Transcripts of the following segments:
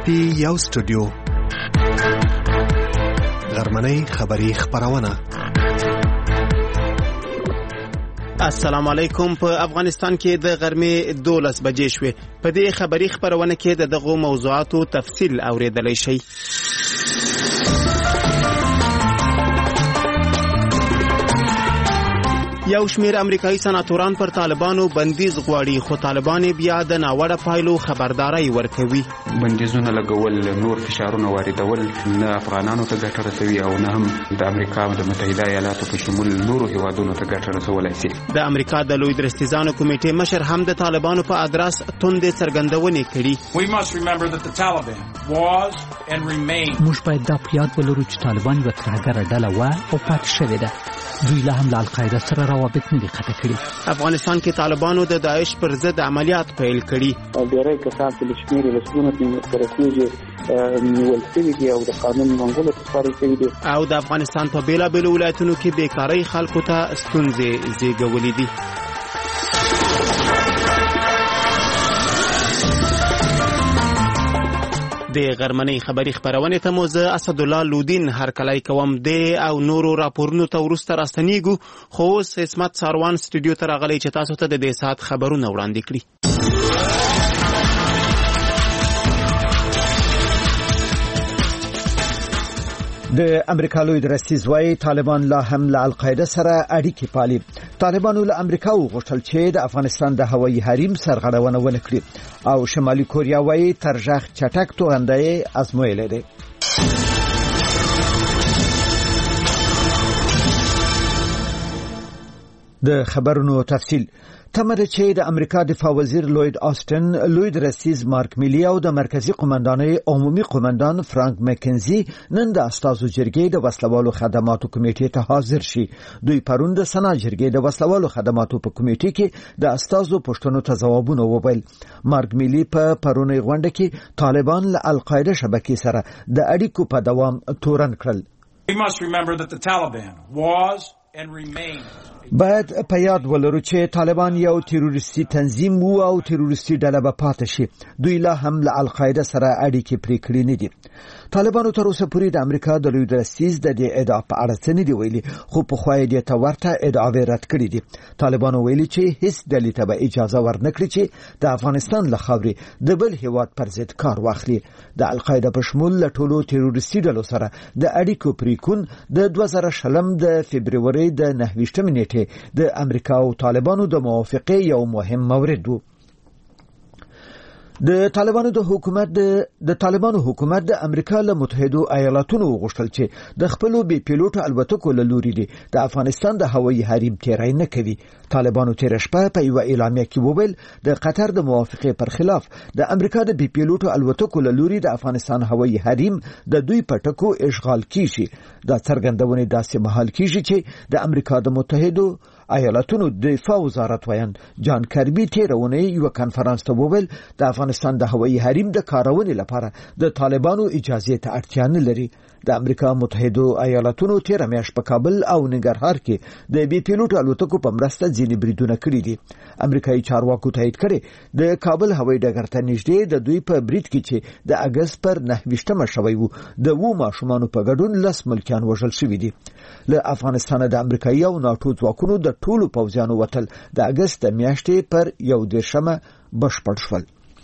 دی یو استودیو غرمنۍ خبری خبرونه. السلام علیکم. په افغانستان کې د غرمې 12 بجې شوې. په دې خبری خبرونه کې دغه موضوعاتو تفصیل اوریدلای شئ. یو شمیر امریکایي سناتوران پر طالبانو بندیز غواړي، خو طالبان بیا د ناوړه پایلو خبرداري ورکوي. بندیزونه لګول، نور فشارونه واردول نه افغانانو ته ګټه رسوي او نه هم د امریکا د متحده ایالاتو په شمول نورو هیوادونو ته ګټه رسولای شي. د امریکا د لوی درستیزانو کمیټې مشر هم د طالبانو په ادرس توندې څرګندونې کړي. موږ باید دا په یاد ولرو چې طالبان یوه ترهګره ډله وه او پاتې شوې ده. دوی لا هم له القاعده سره روابط نه دي قطع کړي. افغانستان کې طالبانو د داعش پر ضد عملیات پیل کړي. ډېری کسان چې له شمېرې لسګونو سره کېږي نیول شوي دي او د قانون منګولو ته سپارل شوي دي. او د افغانستان په بېلابېلو ولایتونو کې بیکارۍ خلکو ته ستونزې زېږولې دي. د غرمنۍ خبری خبرونه ته موزه اسدالله لودین هرکلی کوم دی او نورو راپورونو ته ورسته راستنیږو. خو اوس اسمت ساروان سټوډیو ته راغلی چې تاسو ته د دې ساعت خبرونه وړاندې کړي. د امریکا لوی درستیز وايي طالبان لا هم له القاعده سره اړیکې پالي. طالبانو له امریکا وغوښتل چې د افغانستان د هوایي حریم سرغړونه ونه کړي او شمالي کوریا وايي ترجاح چټک توغندۍ ازمویلې ده. د خبرونو تفصیل تمره چې د امریکا دفاع وزیر لوید آستن، لوی درستیز مارک میلی او د مرکزی قومندانۍ عمومي قومندان فرانک مکنزي نن د استازو جرګې د وسلوالو خدماتو کمیټې ته حاضر شي. دوی پرون د سنا جرګې د وسلوالو خدماتو په کمیټې کې د استازو پوښتنو ته ځوابونه وویل. مارک میلی په پرونی غونډه کې طالبان له القاعده شبکې سره د اړیکو په دوام تورن کړل. باید په یاد ولرو چې طالبان یو تروریستي تنظیم وو او تروریستي ډله به پاتې شي. دوی لا هم له القاعده سره اړیکې پرې کړې نه دي. طالبانو تر اوسه پورې د امریکا د لوی درستیز د دې ادعا په اړه څه نه دي ویلي، خو په خوا یې ته ورته ادعاوې رد کړې دي. طالبانو ویلي چې هیڅ ډلې ته به اجازه ورنکړي چې د افغانستان له خاورې د بل هیواد پر ضد کار واخلي. د القاعده په شمول له ټولو تروریستي ډلو سره د اړیکو پریکون د 2020 د فبرवरी د 29 نیټې د امریکا او طالبانو د موافقې یو مهم مورد وو. د طالبانو حکومت د امریکا له متحده ایالاتونو غوښتل چې د خپل بي پیلوټ الوتکو له لوري د افغانستان د هوایي حریم تیری نه کوي. طالبانو تیر شپه په یو اعلامیه کې وویل د قطر د موافقې پر خلاف د امریکا د بي پیلوټ الوتکو له لوري د افغانستان هوایي حریم د دوی پټکو اشغال کیږي. دا څرګندونه داسې مهال کیږي چې د امریکا د متحده ایالاتونو دفاع وزارت ویاند جان کربي تیرونه یو کانفرنس ته وویل د افغانستان د هوایي حریم د کارونې لپاره د طالبانو اجازه ته اړتیا نه لري. د امریکا متحده ایالاتونو تیر میاشت په کابل او ننګرهار کې د بي پیلوټ الوتکو په مرسته ځینې بریدونه کړي دي. امریکایي چارواکو تایید کړي د کابل هوایي ډګر ته نږدې د دوی په برید کې چې د اگست پر 29 شوی وو د وو ماشومانو په ګډون 10 ملکیان وژل شوي دي. له افغانستان د امریکایي او ناتو ځواکونو د ټولو پوځیانو وتل د اگست میاشتې پر 11 بشپړ شول.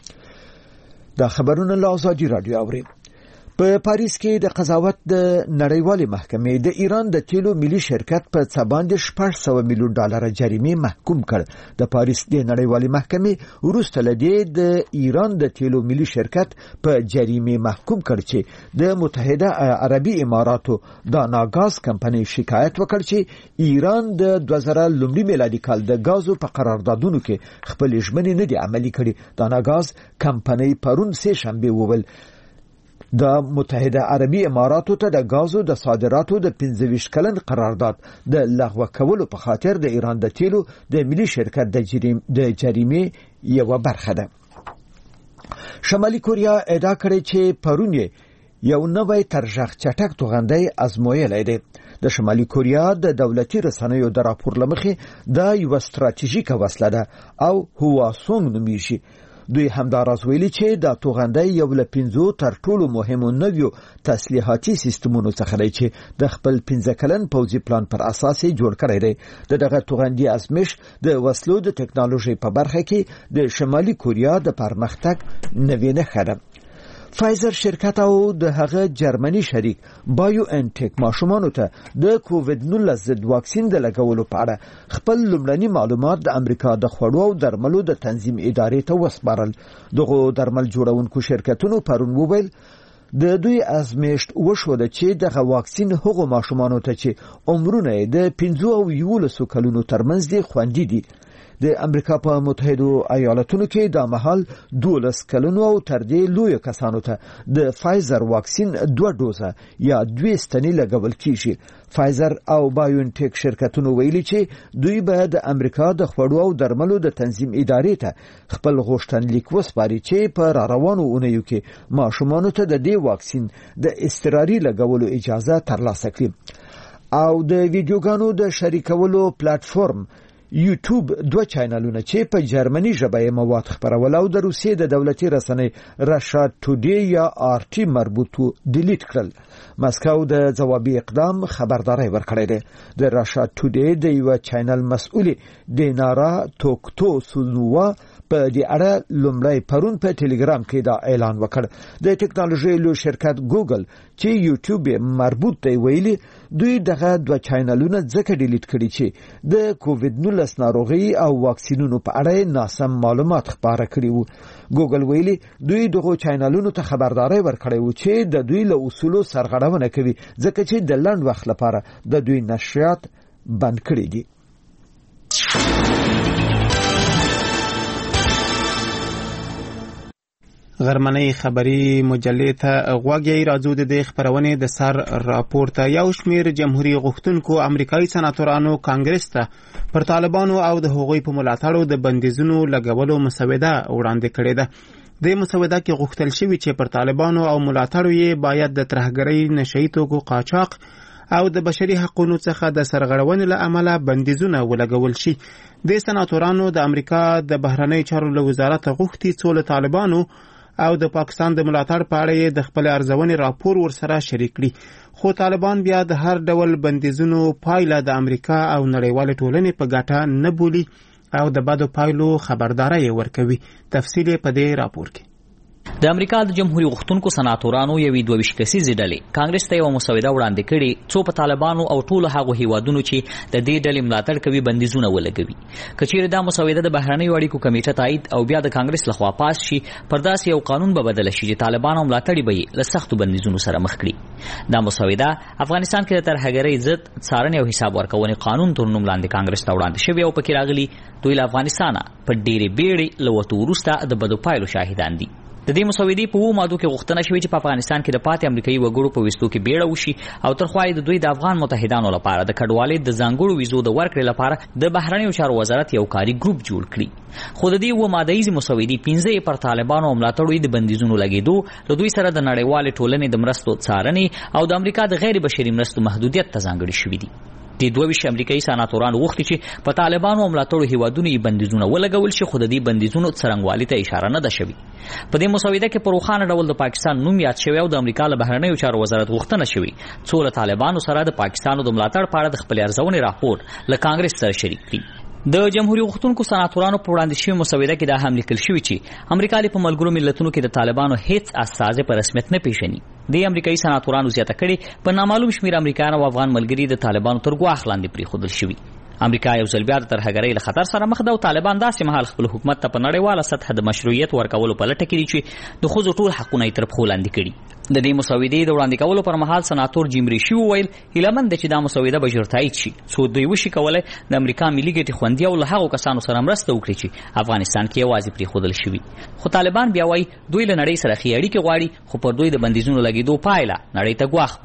دا خبرونه له ازادي رادیو اوري. په پاریس کې د قضاوت د نړیوالې محکمې د ایران د تیلو ملي شرکت په څه باندې $600 میلیون جریمه محکوم کړ. د پاریس د نړیوالې محکمې وروسته لدې د ایران د تیلو ملي شرکت په جریمه محکوم کړ چې د متحده عربي اماراتو د ناګاز کمپنۍ شکایت وکړ چې ایران د 2000 میلادي کال د غازو په قراردادونو کې خپل ژمنې نه دي عملي کړې. د ناګاز کمپنۍ پرون سه شنبه وویل د متحده عربي اماراتو ته د غازو د صادراتو د 25 کلن قرارداد د لغوه کولو په خاطر د ایران د تیلو د ملي شرکت د جریمه یو برخه ده. شمالي کوریا ادعا کړې چې پرون یو نوې ترجاح چټک توغندۍ ازمویلې ده. د شمالي کوریا د دولتي رسنیو د راپور لمخې دا یو ستراتیژیکه وسله ده او هواسونګ نومیږي. دوی همداراز ویلي چې د توغندۍ یو له 5 تر ټولو مهمو نویو تسلیحاتي سیستمونو څخه دی چې د خپل 15 کلن پوځي پلان پر اساس جوړ کړی دی. دغه توغندي ازمېش د وسلو د ټکنالوژي په برخه کې د شمالي کوریا د پرمختګ نوې نښه ده. فایزر شرکت او د هغه جرمني شریک بایو انټیک ماشومانو ته د کووډ 19 ضد واکسین د لګولو په اړه خپل لومړني معلومات د امریکا د خوړو او درملو د تنظیم ادارې ته وسپارل. دغه درمل جوړونکو شرکتونو پرون وویل د دوی ازمېشت وشوه چې دغه واکسین هغو ماشومانو ته چې عمرونه د 15 او 11 کلونو ترمنځ دي خوندي دي. د امریکا په متحده ایالاتونو کې د مهال 12 کلونو او تر دې لوی کسانو ته د فایزر واکسین 2 ډوزه یا 2 ستنې لګول کیږي. فایزر او بایو انټیک شرکتونو ویلي چې دوی به د امریکا د خوړو او درملو د تنظیم ادارې ته خپل غوښتنلیک وسپاري چې په روانو اونیو کې ماشومانو ته د دې واکسین د اضطراري لګولو اجازه ترلاسه کړي. او د ویډیوګانو د شریکولو پلیټفارم یوټیوب 2 چینلونه چې په جرمني ژبه مواد خپرول او د روسیې د دولتي رسنۍ راشا ټوډی یا آرټي مربوطو ډیلیټ کړل. مسکو د ځوابي اقدام خبرداري ورکړې ده. د راشا ټوډی د یو چینل مسؤل دینارا توکتوسونوا په دې اړه لومړی پرون په ټلګرام کې دا اعلان وکړ. د ټکنالوژي لوی شرکت ګوګل چې یوټیوب مربوط دی ویلي دوی دغه 2 چینلونه ځکه ډیلیټ کړي چې د کووډ 19 ناروغي او واکسینونو په اړه ناسم معلومات خپاره کړي وو. ګوګل ویلي دوی دغه چینلونو ته خبرداري ورکړي وو چې د دوی له اصولو سرغړونه کوي ځکه چې د لنډ وخت لپاره د دوی نشریات بند کړي دي. غرمنۍ خبري مجلې ته غوږی راځو. د خبرونې د سر راپور ته یو شمیر جمهوریت غوښتونکو امریکایي سناتورانو کانګرس ته پر طالبانو او د هغوی په ملاتړو د بندیزونو لګولو مسوده وړاندې کړې ده. د مسوده کې غوښتل شوی چې پر طالبانو او ملاتړو یې باید د ترهګرۍ نشئی توکو قاچاق او د بشري حقوقو څخه د سرغړونې له امله بندیزونه ولګول شي. د سناتورانو د امریکا د بهرنی چارو له وزارت غوښتي څو له طالبانو او د پاکستان د ملاتړ په اړه د خپل ارزونې راپور ورسره شریک کړي. خو طالبان بیا د هر ډول بندیزونو پایله د امریکا او نړیوال ټولنې په ګټه نه بولي او د بدو پایلو خبرداري ورکوي. تفصیل په دې راپور کې. د امریکا د جمهوریت غوښتونکو سناتورانو یوې 22 کسیزې ډلې کانګرس ته یو مسوده وړاندې کړې څو په طالبانو او ټولو هغو هیوادونو چې د دې ډلې ملاتړ کوي بندیزونه ولګوي. که چیرې دا مسوده د بهرنیو اړیکو کمیټه تایید او بیا د کانګرس لخوا پاس شي پر داسې یو قانون به بدل شي چې طالبان او ملاتړي به یې له سختو بندیزونو سره مخ کړي. دا مسوده افغانستان کې د ترهګرۍ ضد څارنې او حساب ورکونې قانون تر نوم لاندې کانګرس ته وړاندې شوی او پکې راغلي دوی له افغانستانه په ډېرې بیړې له وتو وروسته د بدو پایلو شاهدان دي. د دې مسودې په 2 مادو کې غوښتنه شوې چې په افغانستان کې د پاتې امریکایي وګړو په وستو کې بیړه وشي او ترخوا د دوی د افغان متحدانو لپاره د کډوالۍ د ځانګړو ویزو د ورکړې لپاره د بهرنیو چارو وزارت یو کاري ګروپ جوړ کړي. خو د دې 2 مادهیزې مسودې 15 پر طالبانو او ملاتړو د بندیزونو لګېدو له دوی سره د نړیوال ټولنې د مرستو څارنې او د امریکا د غیر بشري مرستو محدودیت ته ځانګړي شوي دي. د 22 امریکایي سناتورانو غوښتي چې په طالبانو او ملاتړو هیوادونو یې بندیزونه ولګول شي خو د دې بندیزونو څرنګوالي ته اشاره نه ده شوې. په دې مسوده کې په روښانه ډول د پاکستان نوم یاد شوی او د امریکا له بهرنیو چارو وزارت غوښتنه شوې څو له طالبانو سره د پاکستان د ملاتړ په اړه د خپل ارزونې راپور له کانګرس سره شریک کړي. د جمهوریت غوښتونکو سناتورانو په وړاندې شوی مسوده کې دا هم لیکل شوی چې امریکا په ملګرو ملتونو کې د طالبانو هیڅ استازي په رسمیت نه پیژني. د امریکایي سناتورانو زیاته کړي په نامعلوم شمیر امریکایان او افغان ملګري د طالبانو تر ګواښ لاندې پریښودل شوي. امریکا یو ځل بیا د ترهګرۍ له خطر سره مخ ده او طالبان داسې مهال خپل حکومت ته په نړیواله سطح د مشروعیت ورکولو په لټه کې دي چې د ښځو ټول حقونه یې تر پښو لاندې کړي. د دې مسودې د وړاندې کولو پر مهال سناتور جیم ریشي وویل هیله مند دی چې دا مسوده به ژر تایید شي څو دوی وشي کولی د امریکا ملي ګټې خوندي او له هغو کسانو سره مرسته وکړي چې افغانستان کې یوازې پرېښودل شوي. خو طالبان بیا وایي دوی له نړۍ سره ښې اړیکې غواړي خو پر دوی د بندیزونو لګېدو پایله نړۍ ته ګواښ بولي.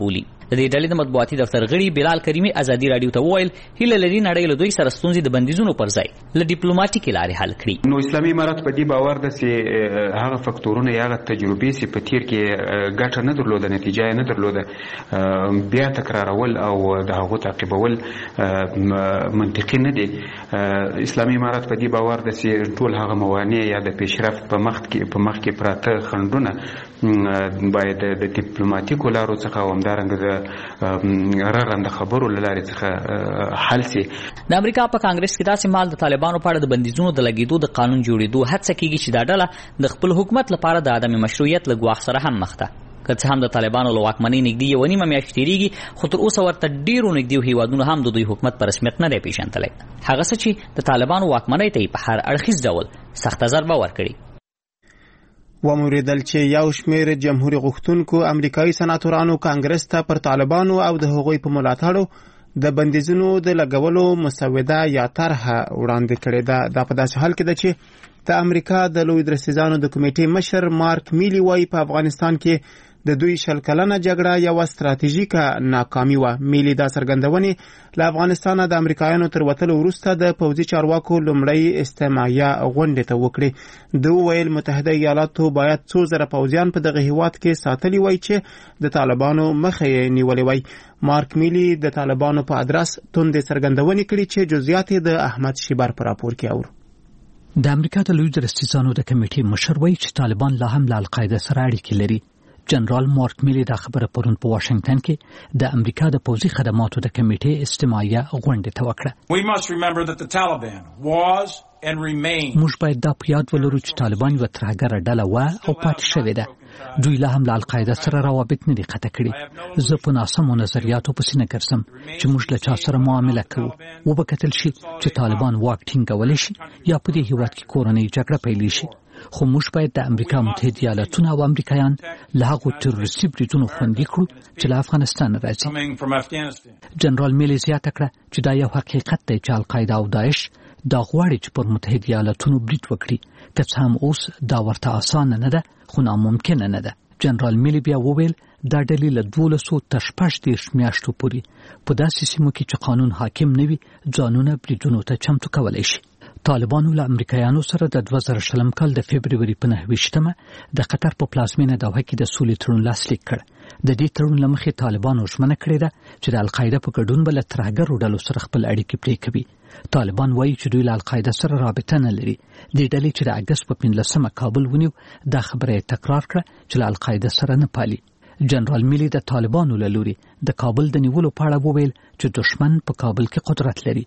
د دې ډلې د مطبوعاتي دفتر غړي بلال کریمي ازادي رادیو ته وویل هیله لري نړۍ له دوی سره ستونزې د بندیزونو پر ځای له ډیپلوماټیکې لارې حل کړي. نو اسلامي امارات په دې باور ده چې هغه فکتورونه یا هغه تجربې چې په تیر کې ګټه نه درلوده نتیجه نه درلوده بیا تکرارول او د هغو تعقیبول منطقي نه دي. اسلامي امارات په دې باور ده چې ټول هغه موانع یا د پیشرفت په مخ کې پراته خنډونه باید د ډیپلوماټیکو لارو څخه او همدارنګه د رغنده خبرو له لارې څخه حل شي. د امریکا په کانګرس کې داسې مال د طالبانو په اړه د بندیزونو د لګېدو د قانون جوړېدو هڅه کېږي چې دا ډله د خپل حکومت لپاره د عدم مشروعیت له ګواښ سره هم مخ ده. که څه هم د طالبانو له واکمنۍ نږدې یوه نیمه میاشت تېرېږي خو تر اوسه ورته ډېرو نږدې هېوادونو هم د دوی حکومت په رسمیت نه دی پېژندلی. هغه څه چې د طالبانو واکمنۍ ته یې په هر اړخیز ډول سخته ضربه ورکړې. وموریدل چې یو شمېر جمهوري غوښتونکو امریکایي سناتورانو کانګرس ته پر طالبانو او د هغوی په ملاتړو د بندیزونو د لګولو مسوده یا طرحه وړاندې کړې ده. دا په داسې حال کې ده چې د امریکا د لوی درستیزانو د کمیټې مشر مارک میلی وایي په افغانستان کې د دوی 20 کلنه جګړه یوه ستراتیژیکه ناکامي وه. میلی دا څرګندونې له افغانستانه د امریکایانو تر وتلو وروسته د پوځي چارواکو لومړۍ استماعیه غونډې ته وکړې. ده وویل متحده ایالاتو باید 2,000 پوځیان په دغه هیواد کې ساتلي وای چې د طالبانو مخه یې نیولې وای. مارک میلی د طالبانو په ادرس توندې څرګندونې کړي چې جزئیات د احمد شیبر په راپور کې اورو. د امریکا د لوی درستیزانو د کمیټې مشر وایي چې طالبان لا هم له القاعده سره اړیکې لري. جنرال مارک میلی دا خبره پرون په واشنگټن کې د امریکا د پوځي خدماتو د کمیټې استماعیه غونډې ته وکړه. موږ باید دا په یاد ولرو چې طالبان یوه ترهګره ډله وه او پاتې شوې ده. دوی لا هم له القاعده سره روابط نه دي قطع کړي. زه په ناسمو نظریاتو پسې نه ګرځم چې موږ له چا سره معامله کوو. وبکتل شي چې طالبان واک ټینګولی شي یا په دې هیواد کې کورنۍ جګړه پیلې شي. خو موږ باید د امریکا متحده ایالاتونه او امریکایان له هغو تروریستي بریدونو خوندي کړو چې له افغانستان راځي. جنرال میلی زیاته کړه چې دا یو حقیقت دی چې القاعده او داعش دا غواړي چې پر متحده ایالاتونو برید وکړي. که څه هم اوس دا ورته اسانه نه ده خو ناممکنه نه ده. جنرال میلی بیا وویل دا ډلې له 12 تر 18 میاشتو پورې په داسې سیمو کې چې قانون حاکم نه وي ځانونه بریدونو ته چمتو کولی شي. طالبانو له امریکایانو سره د 2020 کال د فبروري په 9 د قطر په پلازمینه دوحه کې د سولې تړون لاسلیک کړ. د دې تړون له مخې طالبانو ژمنه کړې ده چې د القاعده په ګډون به له ترهګرو ډلو سره خپل اړیکې پرې کوي. طالبان وایي چې دوی له القاعده سره رابطه نه لري. دې ډلې چې د اګست په 15 کابل ونیو دا خبره یې تکرار کړه چې له القاعده سره نه پالي. جنرال میلی د طالبانو له لوري د کابل د نیولو په اړه وویل چې دشمن په کابل کې قدرت لري.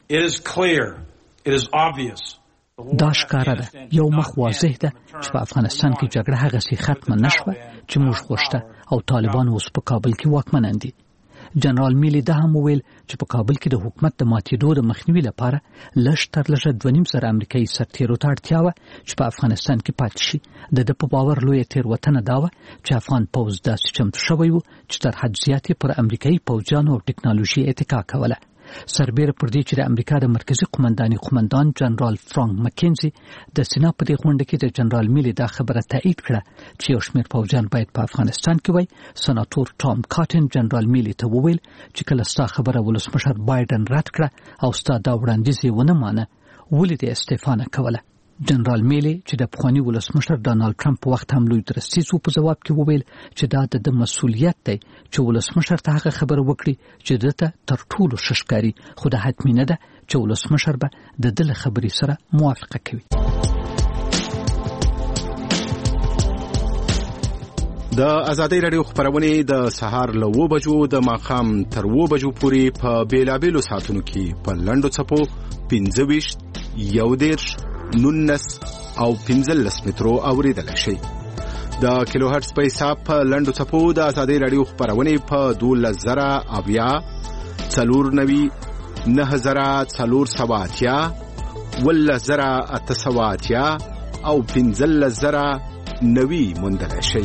دا ښکاره ده یو مخ واضح ده چې په افغانستان کې جګړه هغسې ختمه نشوه چې موږ غوښته او طالبان اوس په کابل کې واکمنان دي. جنرال میلی دا هم وویل چې په کابل کې د حکومت د ماتېدو د مخنیوي لپاره لږ تر لږه 2.5 امریکایي سرتیرو ته اړتیا وه چې په افغانستان کې پاتې شي. د ده په باور لویه تېروتنه دا وه چې افغان پوځ داسې چمتو شوی و چې تر حد زیات یې پر امریکایي پوځیانو او ټکنالوژي اتکا کوله. سربیره پر دې چې د امریکا د مرکزی قومندان جنرال فرانک مکینزي د سینا په دې غونډه کې د جنرال میلی دا خبره تایید کړه چې یو شمېر پوځیان باید په افغانستان کې وای. سناتور ټام کاټن جنرال میلی ته وویل چې کله ستا خبره ولسمشر بایدن رد کړه او ستا دا وړاندیز یې ونه مانه ولې دې استعفا نه کوله. جنرال میلی چې د پخواني ولسمشر ډانالډ ټرمپ په وخت هم لوی درستیز و په جواب کې وویل چې دا د مسؤلیت دی چې ولسمشر ته هغه خبره وکړي چې دته تر ټولو ښه ښکاري خو دا حتمي نه ده چې ولسمشر به د ده له خبرې سره موافقه کوي. د ازادۍ راډیو خبرونه د سهار له 9 بجو د ماښام تر 9 بجو پورې په بیلابیلو ساعتونو کې په لنډو څپو 25 11 19 او 15 مترو اوریدل شي. د کیلو هرتز په حساب په لنډو څپو د ازادۍ راډیو خبرونه په 12080 490 9480 10880 او 15090 موندل شي.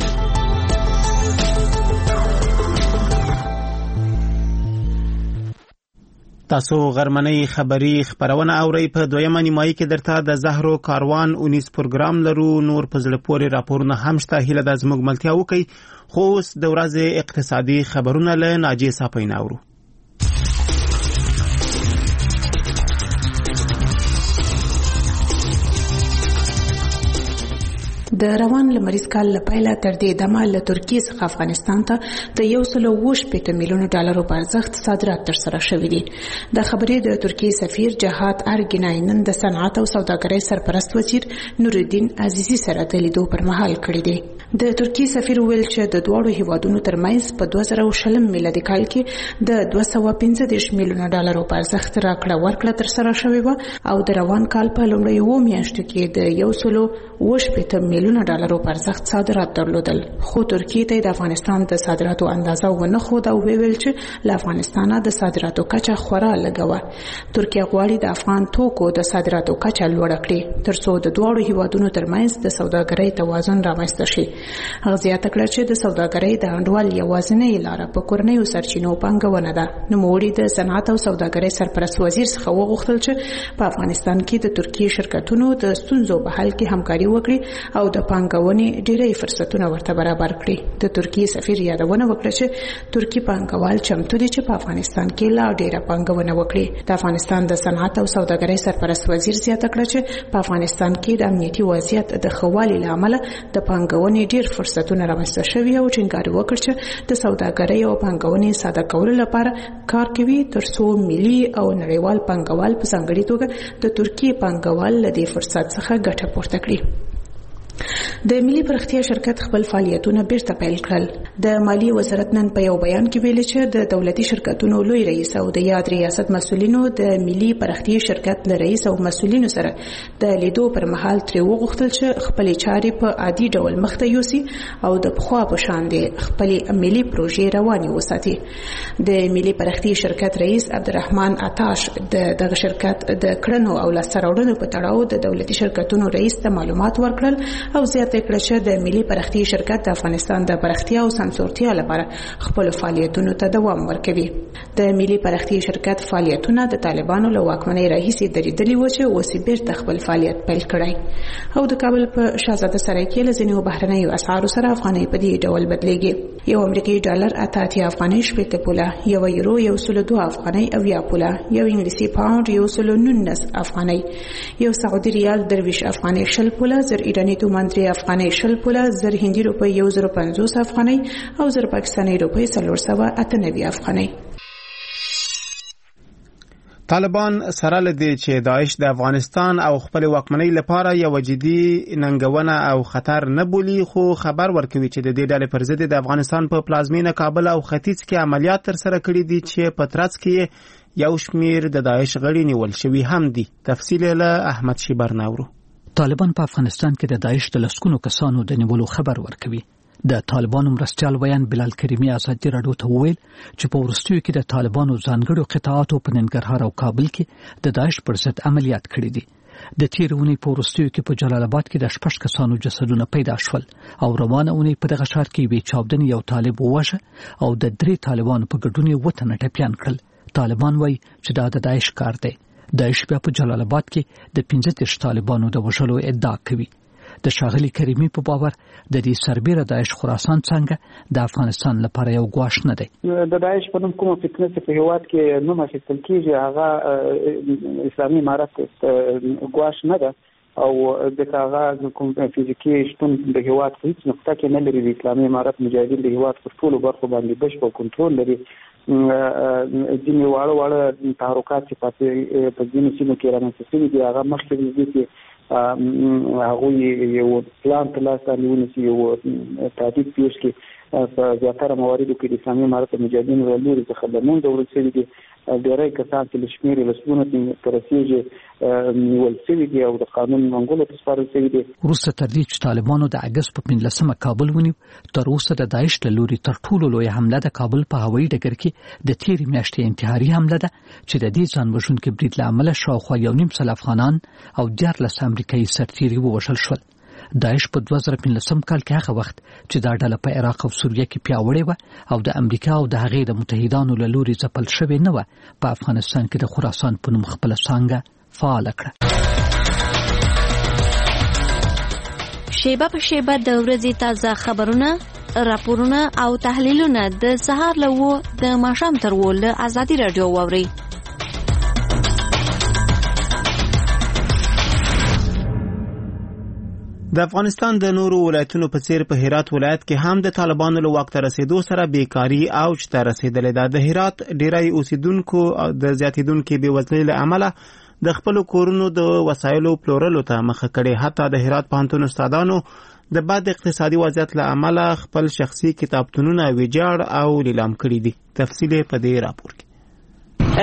تاسو غرمنۍ خبری خبرونه اورئ په دویمه نیمایي کې درته د زهرو کاروان 19 پروګرام لرو. نور په زړه پورې راپورونه هم شته. هیله د زموږ ملتیا وکي. خو اوس د ورځې اقتصادي خبرونه له ناجیه صافین اورو. د روان لمریز کال لپاره تر دې دمه له ترکیې څخه افغانستان ته د 1.8 میلیون ډالرو په ارزښت صادرات ترسره شوي دي. د خبرې د ترکیې سفیر جهاد ارګینای نن د صنعت او سوداګرۍ سرپرست وزیر نورالدین عزیزی سره د لیدو پر مهال کړی دی. د ترکیې سفیر ویل چې د دوه هیوادونو ترمنځ په 2020 میلادي کال کې د 215 میلیون ډالرو په ارزښت راکړه ورکړه ترسره شوې و او د روان کال په لومړیو میاشتو کې د 1.8 میلیون ډالرو په ارزښت صادرات درلودل. خو ترکیې ته د افغانستان د صادراتو اندازه ونه ښوده او ویل چې له افغانستانه د صادراتو کچه خورا لږه وه. ترکیه غواړي د افغان توکو د صادراتو کچه لوړه کړي ترڅو د دواړو هیوادونو ترمنځ د سوداګرۍ توازن رامنځته شي. هغه زیاته کړه چې د سوداګرۍ د انډول یوازینۍ لاره په کورنیو سرچینو پانګونه ده. نوموړي د صنعت او سوداګرۍ سرپرست وزیر څخه وغوښتل چې په افغانستان کې د ترکیې شرکتونو د ستونزو په حل کې همکاري وکړي او د پانګونې ډېری فرصتونه ورته برابر کړي. د ترکیې سفیر یادونه وکړه چې ترکی پانګوال چمتو دي چې په افغانستان کې لا ډېره پانګونه وکړي. د افغانستان د صنعت او سوداګرۍ سرپرست وزیر زیاته کړه چې په افغانستان کې د امنیتي وضعیت د ښه والي له امله د پانګونې ډېر فرصتونه رامنځته شوي او ټینګار وکړ چې د سوداګرۍ او پانګونې ساده کولو لپاره کار کوي ترڅو ملي او نړیوال پانګوال په ځانګړي توګه د ترکیې پانګوال له دې فرصت څخه ګټه پورته کړي. د ملي پرختیا شرکت خپل فعالیتونه بیرته پیل کړل. د مالی وزارت نن په یو بیان کې ویلي چې د دولتي شرکتونو لوی رئیس او د یاد ریاست مسؤلینو د ملي پرختیا شرکت له رئیس او مسؤلینو سره د لیدو پر مهال ترې وغوښتل چې خپل چارې په عادي ډول مخته یوسي او د پخوا په شان دي خپل ملي پروژې روانې وساتي. د ملي پرختیا شرکت رئیس عبدالرحمن عطاش دغه شرکت د کړنو او لاسته راوړنو په تړاو د دولتي شرکتونو رئیس ته معلومات ورکړل او زیاته کړه چې د ملي پرختیا شرکت د افغانستان د پرختیا او سمسورتیا لپاره خپل فعالیتونو ته دوام ورکوي. د ملي پرختیا شرکت فعالیتونه د طالبانو له واکمنۍ راهیسې درېدلي و چې اوس بیرته خپل فعالیت پیل کړی او د کابل په شاهزاده سرای کې له ځینو بهرنیو اسعارو سره افغانۍ په دې ډول بدلیږي. یو امریکایي ډالر 88 افغانۍ 80 پوله، یو یورو 102 افغانۍ 90 پوله، یو انګلیسي پاوند 119 افغانۍ، یو سعودي ریال 23 افغانۍ 20 پوله، زر ایرانی تومان 3 افغانۍ 20 پوله، زر هندي روپۍ 1050 افغانۍ او زر پاکستاني روپۍ 498 افغانۍ. طالبان سره لدی چې داعش د افغانستان او خپل واکمنۍ لپاره یو جدي ننګونه او خطر نه بولي، خو خبر ورکوي چې د دې ډلې پر ضد د افغانستان په پلازمینه کابل او ختیځ کې عملیات ترسره کړي دي چې په ترڅ کې یو شمیر د داعش غړي نیول شوي هم دي. تفصیل له احمد شیبر نورو. طالبان په افغانستان کې د داعش د لسګونو کسانو د نیولو خبر ورکوي. د طالبانو مرستیال ویان بلال کریمی ازادي راډیو ته وویل چې په ورستیو کې د طالبانو ځانګړو قطاعاتو په ننګرهار او کابل کې د داعش پر ضد عملیات کړي دي. د تیر اونۍ په ورستیو کې په جلال آباد کې د 6 کسانو جسدونه پیدا شول او روانه اونۍ په دغه ښار کې وی چاودنې یو طالب ووژه او د 3 طالبانو په ګډون یې وطن ټپيان کړل. طالبان وایي چې دا د داعش کار دی. داعش بیا په جلال آباد کې د 15 طالبانو د وژلو ادعا کوي. د شاغلي کریمی په باور د دې سربېره داعش خراسان څنګه د افغانستان لپاره یو ګواښ نه دی. د داعش په نوم کومه فتنه چې په هیواد کې نوم اخیستل کېږي هغه اسلامي امارت ګواښ نه ده او د هغه کوم فزیکي شتون د هیواد په هیڅ نقطه کې نه لري. د اسلامي امارت مجاهدین د هیواد پر ټولو برخو باندې بشپړ کنټرول لري. ځینې واړه تحرکات چې په ځینو سیمو کې رامنځته شوي دي هغه مخکې دي چې هغوی یو پلان په لاس باندې ونیسي، یو تهدید پیش کړي. په زیاتره مواردو کې د اسلامي امارت مجاهدین له لوري څخه د منځه وړل شوي دي. ډېری کسان چې له شمېرې لسګونو ته رسېږي نیول شوي دي او د قانون منګولو ته سپارل شوي دي. وروسته تر دې چې طالبانو د اګست په 15مه کابل ونیو، تر اوسه د داعش له لوري تر ټولو لویه حمله د کابل په هوایي ډګر کې د تېرې میاشتې انتحاري حمله ده چې د دې ځان وژونکي برید له امله شاوخوا 1.5 افغانان او 14 امریکایي سرتیري ووژل شول. داعش په 2015 کال کې هغه وخت چې دا ډله په عراق او سوریه کې پیاوړې و او د امریکا او د هغې د متحدانو له لوري ځپل شوې نه و، په افغانستان کې د خراسان په نوم خپله څانګه فعال کړه. شیبه په شیبه د ورځې تازه خبرونه، راپورونه او تحلیلونه د سهار له 9 د ماښام تر 10 له ازادي رادیو واورئ. د افغانستان د نورو ولایتونو په څیر په هرات ولایت کې هم د طالبانو له واک ته رسیدو سره بیکاری اوج ته رسیدلې ده. د هرات ډیری اوسیدونکو د زیاتیدونکو بېوزلۍ له امله د خپل کورونو د وسایلو پلورلو ته مخه کړې. حتی د هرات پوهنتون استادانو د بد اقتصادي وضعیت له امله خپل شخصي کتابتونونه ویجاړ او لیلام کړي دي. تفصیل په دې راپور کې. د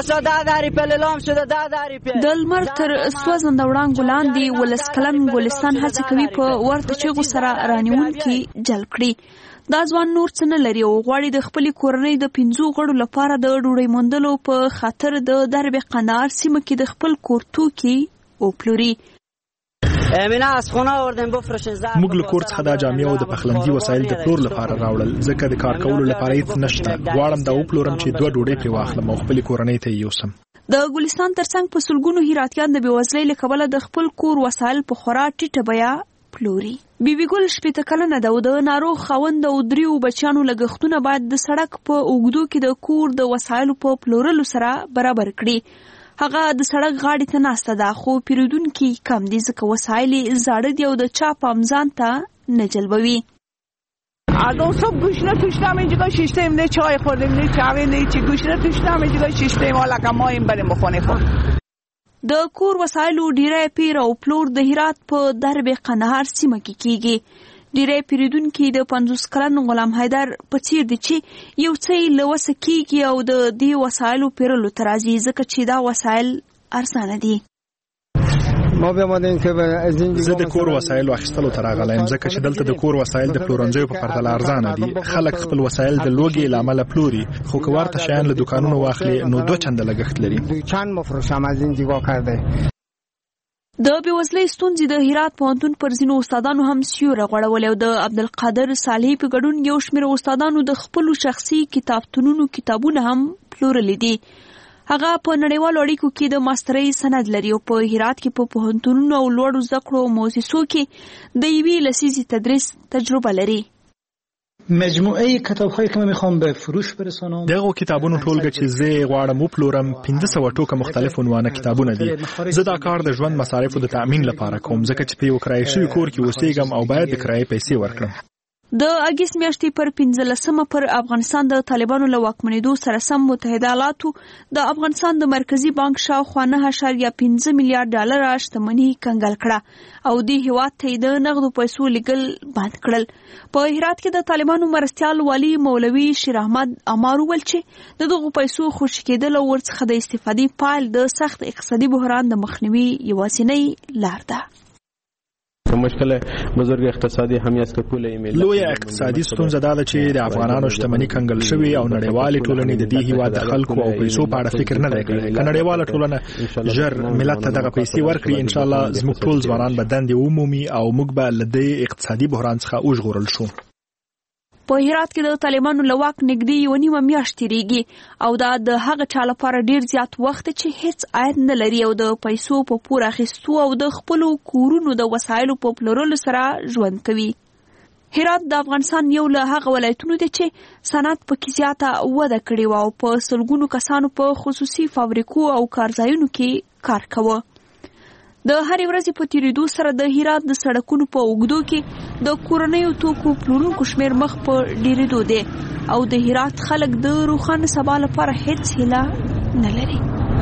لمر تر سوځنده وړانګو لاندې ولس کلن ګلستان هڅه کوي په ورته چغو سره رانیونکي جلب کړي. دا ځوان نور څه نه لري او غواړي د خپلې کورنۍ د 5 غړو لپاره د ډوډۍ موندلو په خاطر د درب قندهار سیمه کې د خپل کور توکي وپلوري. موږ له کور څخه د جامې او د پخلنځي وسایل د پلور لپاره راوړل، ځکه د کار کولو لپاره هیڅ نشته. غواړم دا وپلورم چې 2 ډوډۍ پرې واخلم او خپلې کورنۍ ته یوسم. د ګلستان ترڅنګ په سلګونو هراتیان د بېوزلۍ له کبله د خپل کور وسایل په خورا ټیټه بیه پلوري. بیبي ګل 80 کلنه ده او د ناروغ خاوند او 3 بچیانو لګښتونه باید د سړک په اوږدو کې د کور د وسایلو په پلورلو سره برابر کړي. هغه د سړک غاړې ته ناسته ده خو پیرودونکي کم دي ځکه وسایل زاړه دي او د چا پام ځان ته نه جلبوي. از اون صبح گوشنه توشتم اینجا شیشتیم نه چای خوردیم نه چاوی نه چی گوشنه توشتم اینجا شیشتیم حالا ما این بریم بخونه خود. د کور وسایلو ډیری پیر او پلور د هرات په درب قندهار سیمه کې کیږي. ډیری پیرودونکي د 50 کلن غلام حیدر په څیر دي چې یو څه له وسه کیږي او د دې وسایلو پیرلو ته راځي ځکه چې دا وسایل ارزانه دي. زه د کور وسایل اخیستلو ته راغلم ځکه چې دلته د کور وسایل د پلورنځیو په پرتله ارزانه دي. خلک خپل وسایل د لوګي له امله پلوري، خو که ورته شیان له دکانونو واخلي نو 2 چنده لګښت لري. د بېوزلۍ ستونزې د هرات پوهنتون پر ځینو استادانو هم سیوری غوړولې او د عبدالقادر صالحي په ګډون یو شمېر استادانو د خپلو شخصي کتابتونونو کتابونه هم پلورلي دي. هغه په نړیوالو اړیکو کې د ماسترۍ سند لري او په هرات کې په پوهنتونونو او لوړو زده کړو مؤسسو کې د یوې لسیزې تدریس تجربه لري. مجموعه کتاب‌هایی که من می‌خوام به فروش برسونم دغه کتابونو ټولګه چې زه غواړم وپلورم 1500 ټوکه مختلف عنوانه کتابونه دي. زه دا کار د ژوند مصارفو د تأمین لپاره کوم ځکه چې په یو کرایه شوی کور کې اوسېږم او باید د کرایې پیسې ورکړم. د اګست میاشتې پر 15مه پر افغانستان د طالبانو له واکمنېدو سره سم متحده ایالاتو د افغانستان د مرکزی بانک شاوخوا 9.5 میلیارډ ډالر شتمنۍ کنګل کړه او د هیواد ته د نغدو پیسو لګل بند کړل. په هرات کې د طالبانو مرستیال والی مولوي شیر احمد امار وویل چې دغه پیسو خوشی کېدل او ورڅخه د استفادې پایل د سخت اقتصادي بحران د مخنیوي یوازینۍ لار ده. مشکل بزرگ اقتصادي همیت که پول ایمیل لوی اقتصادي ستونزه دا ده چې د افغانانو شتمنۍ کنګل شوی او نړیوالې ټولنې د دې هیواد د خلکو او پیسو په اړه فکر نه کوي. که نړیواله ټولنه ژر ملت ته دغه پیسې ورکړي ان شاء الله زموږ ټول ځوانان به دندې ومومي او موږ به له دې اقتصادي بحران څخه وژغورل شو. په هرات کې د طالبانو له واک نږدې 1.5 میاشت تیریږي او دا د هغه چا لپاره ډیر زیات وخت چې هیڅ عاید نه لري او د پیسو په پور اخیستو او د خپلو کورونو د وسایلو په پلورلو سره ژوند کوي. هرات د افغانستان یو له هغه ولایتونو دی چې صنعت پکې زیاته وده کړې و او په سلګونو کسانو په خصوصي فابریکو او کارځایونو کې کار کاوه. د هرې ورځې په تیریدو سره د هرات د سړکونو په اوږدو کې د کورنیو توکو پلورونکو شمېر مخ په ډیریدو دی او د هرات خلک د روښانه سبا لپاره هیڅ هیله نه لري.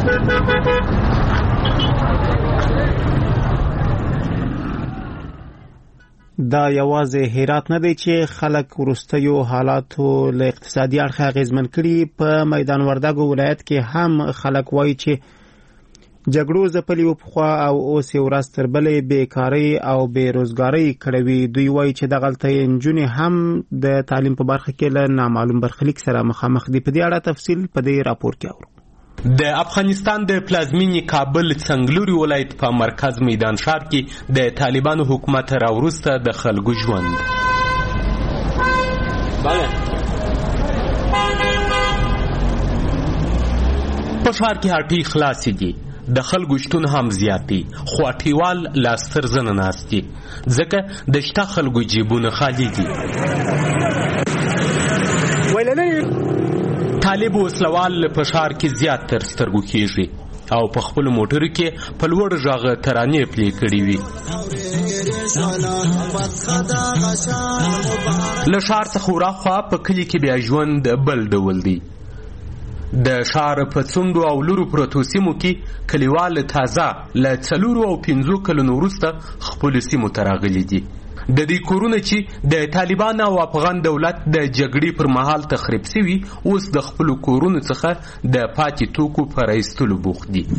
دا یوازې هرات نه دی چې خلک وروستیو حالاتو له اقتصادي اړخه اغېزمن کړي. په میدان وردګو ولایت کې هم خلک وایي چې جګړو ځپلي و پخوا او اوس یې ورځ تر بلې بیکارۍ او بېروزګارۍ کړوي. دوی وایي چې دغلته نجونې هم د تعلیم په برخه کې له نامعلوم برخلیک سره مخامخ دي. په دې اړه تفصیل په دې راپور کې اورو. د افغانستان د پلازمینې کابل څنګلوري ولایت په مرکز میدان ښار کې د طالبانو حکومت راوروسته د خلکو ژوند په ښار کې هټۍ خلاصې دي، د خلکو شتون هم زیات دی، خو هټیوال لا ستر زنه ناست دي ځکه د شته خلکو جیبونه خالي دي. طالب وسلوال په ښار کې زیات تر سترګو کېږي او په خپل موټر کې په لوړ غږ ترانې پلې کړې وي. له ښار څخه وراخوا په کلي کې بیا ژوند بل ډول دی. د ښار په څنډو او لورو پرتو سیمو کې کلیوال تازه له 4 او 5 کلونو وروسته خپلو سیمو ته راغلي دي. د دې کورونه چې د طالبان او افغان دولت د جګړې پر مهال تخریب شوي اوس د خپلو کورونو څخه د پاتې توکو په رایستلو بوخت دي.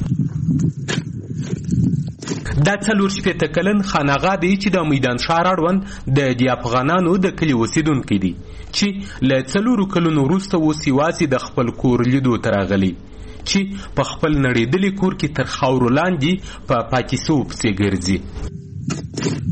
دا 4 کلن خانقاه دی چې د میدان ښار اړوند د افغانانو د کلي اوسیدونکي دي چې له 4 کلونو وروسته اوس یوازې د خپل کور لیدو ته راغلي چې په خپل نړېدلي کور کې تر خاورو لاندې په پاتې سوو پسې ګرځي.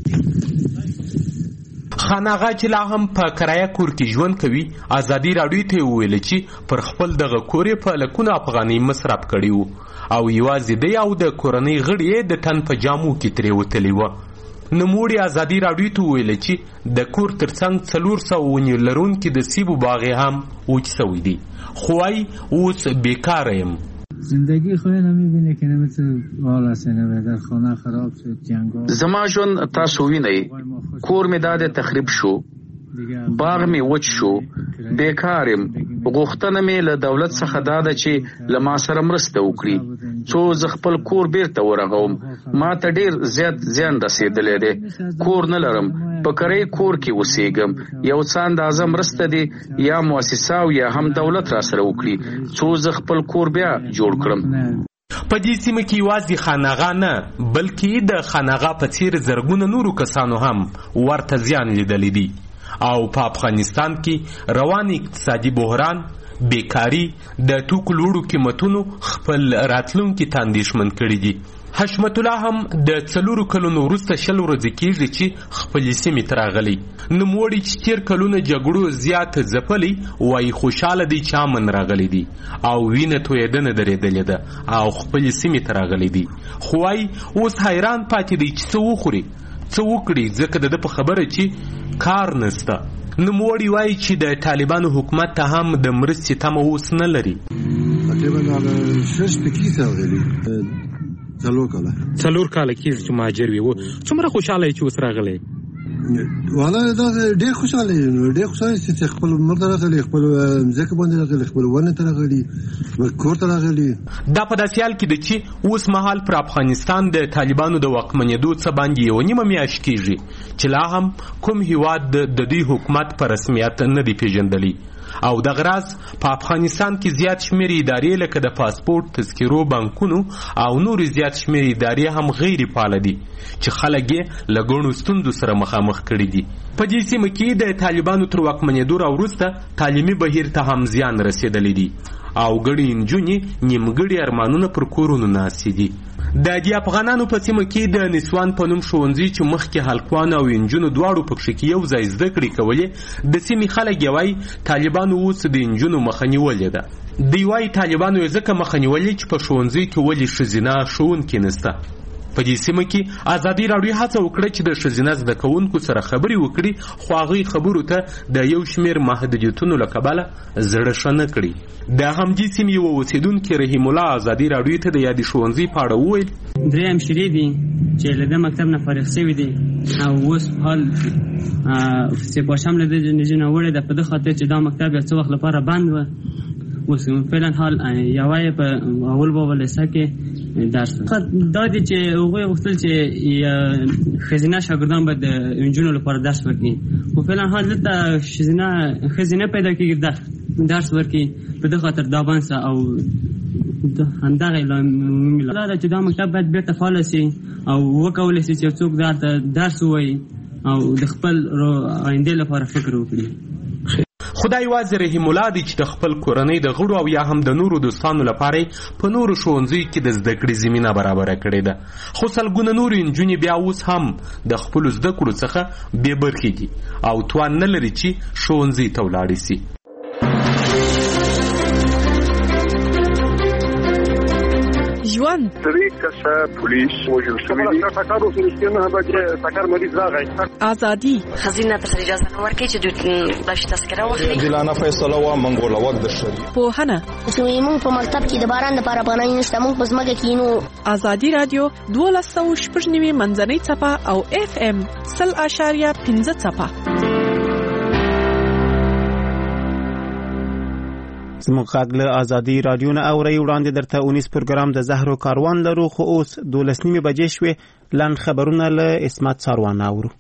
خانقاه چې لا هم په کرایه کور کې ژوند کوي ازادي راډیو ته وویل چې پر خپل دغه کور په لکونه افغانۍ مصرف کړي وو او یوازې دی او د کورنۍ غړي د تن په جامو کې ترې وتلی وه. نوموړي ازادي راډیو ته وویل چې د کور ترڅنګ 400 ونې لرونکي د سیبو باغ هم وچ شوی دی خو وايي اوس بیکاره یم. زندگی خود نمیبینه که نمیتونه والا سنه در خانه خراب شد جنگا. زما ژوند تاسو وینئ کور می داده تخریب شو، باغ می وچ شو، بیکارم. غوښتنه می له دولت څخه داده چې له ما سره مرسته وکړي څو زه خپل کور بیرته ورغوم. ما ته ډیر زیات زیان رسیدلی دی، کور نه لرم، په کرایي کور کې اوسېږم. یو څه اندازه مرسته دی یا مؤسسه او یا هم دولت را سره وکړي څو زه خپل کور بیا جوړ کړم. په دې سیمه کې یوازې خانقاه نه بلکې د خانقاه په څیر زرګونه نورو کسانو هم ورته زیان لیدلی دی او په افغانستان کې روان اقتصادي بحران، بیکاری، د توکو لوړو قیمتونو خپل راتلونکي ته اندېښمن کړي دي. حشمت الله هم د 4 کلونو وروسته 20 ورځې کېږي چې خپلې سیمې ته راغلی. نوموړي چې 13 کلونه جګړو زیات ځپلی وایي خوشحاله دی چې امن راغلی دی او وینه تویېدنه درېدلې ده او خپلې سیمې ته راغلی دی خو وایي اوس حیران پاتې دی چې څه وخوري څه وکړي ځکه د ده په خبره چې کار نسته. نوموړي وایي چې د طالبانو حکومت ته هم د مرستې تمه اوس نه لري. څلور کاله کېږي چې مهاجر وي. څومره خوشحاله یې چې اوس راغلی؟ والا دا ډېر خوشحاله یم، ډېر خوشحاله یم چې خپل عمر ته راغلی، خپل ځمکه باندې راغلی، خپل ونې ته راغلی، کور ته راغلی. دا په داسې حال کې ده چې اوس مهال پر افغانستان د طالبانو د واکمنېدو څه باندې 1.5 میاشت کېږي چې لا هم کوم هیواد د دوی حکومت په رسمیت نه دی پیژندلی او دغه راز په افغانستان کې زیات شمېر ادارې لکه د پاسپورت، تذکرو، بانکونو او نور زیات شمېر ادارې هم غیر فعاله دي چې خلک یې له ګڼو ستونزو سره مخامخ کړي دي. په دې سیمه کې د طالبانو تر واکمنېدو راوروسته تعلیمي بهیر ته هم زیان رسېدلی دی او ګڼې نجونې نیمګړي ارمانونه پر کورونو ناستې دي. د دې افغانانو په سیمه کې د نسوان په نوم ښوونځي چې مخکې هلکوان او نجونو دواړو پکښې کې یو ځای زده کړې کولې د سیمې خلک یې وایي طالبانو اوس د نجونو مخه نیولې ده. دوی وایي طالبانو یې ځکه مخه نیولې چې په ښوونځي کې ولې ښځینه ښوونکي نشته. په دې سیمه کې ازادي راډیو هڅه وکړه چې د ښځینه زده کوونکو سره خبرې وکړي خو هغوی خبرو ته د یو شمېر محدودیتونو له کبله زړه ښه نه کړي. د همدې سیمې یوه اوسېدونکي رحیم الله ازادي راډیو ته د یادې ښوونځي په اړه وویل 3 همشیرې دي چې له دې مکتب نه فارغ شوي دي او اوس حال سپاشم له دې نجونې وړې ده په دې خاطر چې دا مکتب یو څه وخت لپاره بند و. اوس فعلا حال یوه یې په اول بابلیسه کې درس دا دی چې هغوی غوښتل چې ښځینه شاګردان به د نجونو لپاره درس ورکړي خو فعلا حال دلته ښځې نه پیدا کېږي درس ورکړي په دې خاطر دا بند شه او همدغه دا ده چې دا مکتب باید بیرته فعاله شي او وکولی شي چې یو څوک درته درس ووایي او د خپل آینده لپاره فکر وکړي. خدای یوازې رحیم الله دی چې د خپل کورنۍ د غړو او یا هم د نورو دوستانو لپاره په نورو ښوونځیو کې د زده کړې زمینه برابره کړې ده، خو سلګونه نورې نجونې بیا اوس هم د خپلو زده کړو څخه بې برخې دي او توان نه لري چې ښوونځي ته ولاړې سي. ژوند درې کسه پولیس وژل شوي دي. ټکر اوس نږدې 9 بجې ټکر مریض راغی. ازادي خزینه ته اجازه نه ورکړي چې دوی بش تذکره واخلي. جلانه فیصله وا منګول وخت د شری پوهنه چې موږ په مکتب کې د باران لپاره پناه نشته، موږ په ځمکه کې نو. ازادي رادیو 12.9 منځنۍ څپه او FM 0.5 څپه. زموږ غږ له ازادي رادیو نه اورئ. وړاندې درته اونیس پروګرام د زهرو کاروان لرو، خو اوس 12 بجې شوې. لنډ خبرونه له اسمت ساروان اورو.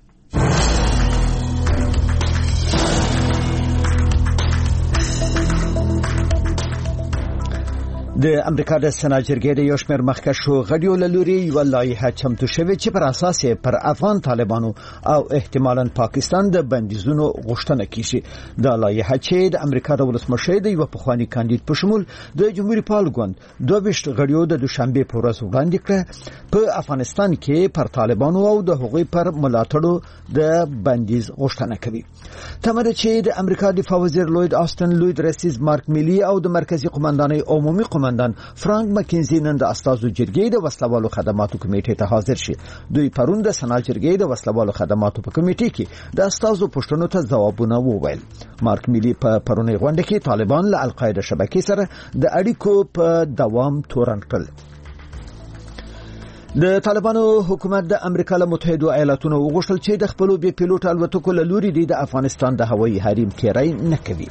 د امریکا د سنا جرګې د یو شمېر مخکښو غړیو له لوري یوه لایحه چمتو شوې چې پر اساس یې پر افغان طالبانو او احتمالاً پاکستان د بندیزونو غوښتنه کیږي. دا لایحه چې د امریکا د ولسمشر د یو پخوانی کاندید په شمول د جمهوریت پال ګوند 22 غړیو د دوشنبه په ورځ وړاندې کړه، په افغانستان کې پر طالبانو او د هغوی پر ملاتړو د بندیز غوښتنه کوي. تمره چې د امریکا دفاع وزیر لوید آستن، لوید رئیس مارک میلی او د مرکزی قومندانۍ عمومي قومندان فرانک مکینزی نن د استازو جرګې د وسلوالو خدماتو کمیټې ته حاضر شي. دوی پرون د سنا جرګې د وسلوالو خدماتو په کمیټې کې د استازو پوښتنو ته ځوابونه وویل. مارک میلی په پرونی غونډه کې طالبان له القاعده شبکې سره د اړیکو په دوام تورن کړل. د طالبانو حکومت د امریکا له متحده ایالاتونو وغوښتل چې د خپل بي پیلوټ الوتکو له لوري د افغانستان د هوایي حریم تیری نه کوي.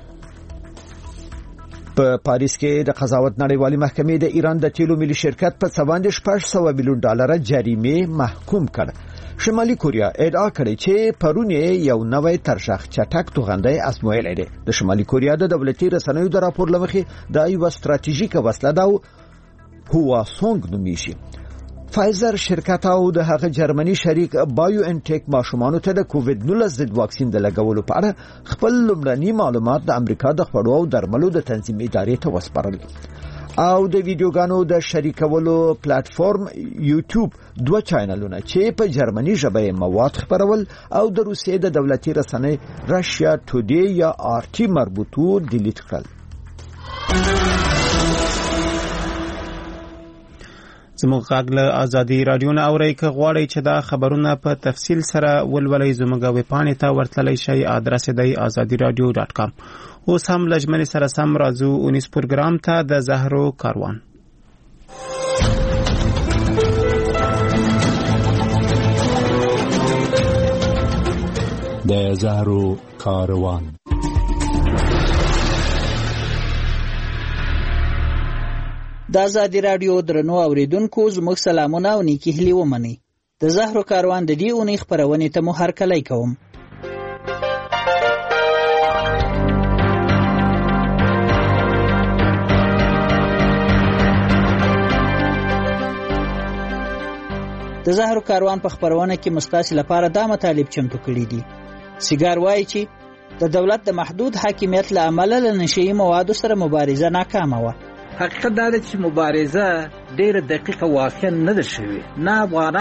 په پاریس کې د قضاوت نړیوالې محکمې د ایران د تیلو ملي شرکت په $700 میلیون جریمه محکوم کړ. شمالي کوریا ادعا کړې چې پرون یو نوې ترشخ چټک توغندۍ ازمویل دی. د شمالي کوریا د دولتي رسنیو د راپور لمخې دا یو ستراتیژیکه وسله ده او هواسونګ نومیږي. فایزر شرکت او د هغه جرمني شریک بایو انټیک ماشومانو ته د کووډ-19 ضد واکسین د لګولو په اړه خپل لومړني معلومات د امریکا د خوړو او درملو د تنظیم ادارې ته وسپارل. او د ویډیوګانو د شریکولو پلیټ فارم یوټیوب 2 چینلونه چې په جرمني ژبه مواد خپرول او د روسیې د دولتي رسنۍ راشیا ټوډی یا RT مربوطو ډیلیټ کړل. زموږ غږ له ازادي رادیو نه اورئ. که غواړئ چې دا خبرونه په تفصیل سره ولولئ زموږ ویبپاڼې ته ورتللی شئ. ادرس دی azadiradio.com. اوس هم لجمنې سره سم راځو اونیس پروګرام ته د زهرو کاروان. د زهرو کاروان. د ازادي رادیو درنو اوریدونکو زموږ سلامونه او نیکی هیلې ومنئ. د زهرو کاروان د دې اونۍ خپرونې ته مو هرکلی کوم. د زهرو کاروان په خپرونه کې مستاسي لپاره دا مطالب چمتو کړي دي. سیګار وایي چې د دولت د محدود حاکمیت له امله له نشهیي موادو سره مبارزه ناکامه وه. حقیقت دا دی چې مبارزه ډېره دقیقه واقعا نه ده شوې. نه افغانان